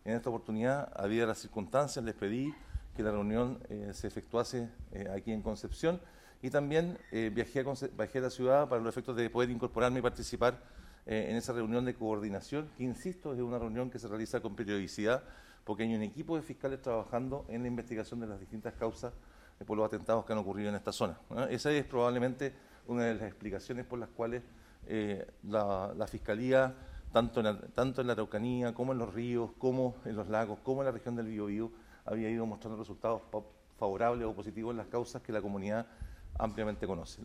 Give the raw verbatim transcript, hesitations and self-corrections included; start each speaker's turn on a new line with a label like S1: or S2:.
S1: En esta oportunidad, habida las circunstancias, les pedí que la reunión eh, se efectuase eh, aquí en Concepción y también eh, viajé, a Conce- viajé a la ciudad para los efectos de poder incorporarme y participar eh, en esa reunión de coordinación, que insisto, es una reunión que se realiza con periodicidad porque hay un equipo de fiscales trabajando en la investigación de las distintas causas eh, por los atentados que han ocurrido en esta zona, ¿no? Esa es probablemente una de las explicaciones por las cuales eh, la, la Fiscalía, tanto en, la, tanto en la Araucanía, como en los ríos, como en los lagos, como en la región del Biobío, había ido mostrando resultados favorables o positivos en las causas que la comunidad ampliamente conoce.